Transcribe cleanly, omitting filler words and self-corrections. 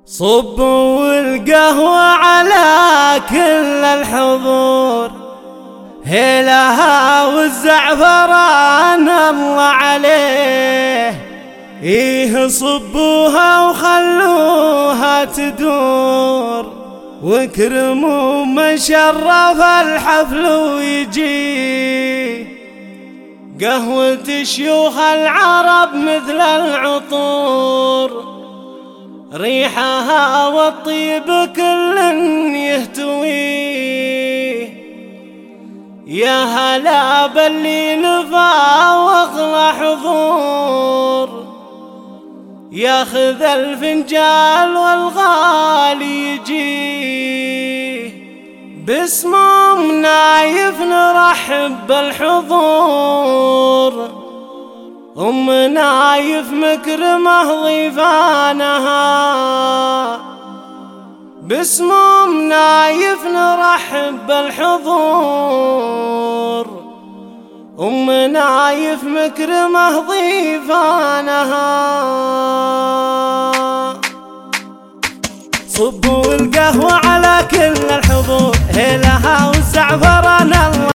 صبوا القهوة على كل الحضور، هيلها والزعفران الله عليه. إيه صبوها وخلوها تدور، واكرموا من شرف الحفل ويجي. قهوة شيوخ العرب مثل العطور، ريحها والطيب كل يهتويه. يا هلا باللي نفى واغلى حضور، ياخذ الفنجال والغالي يجيه. باسمهم نايف نرحب بالحضور، أم نايف مكرمة ضيفانها. باسمهم نايف نرحب بالحضور، أم نايف مكرمة ضيفانها. صبوا القهوة على كل الحضور، هيلها والزعفران الله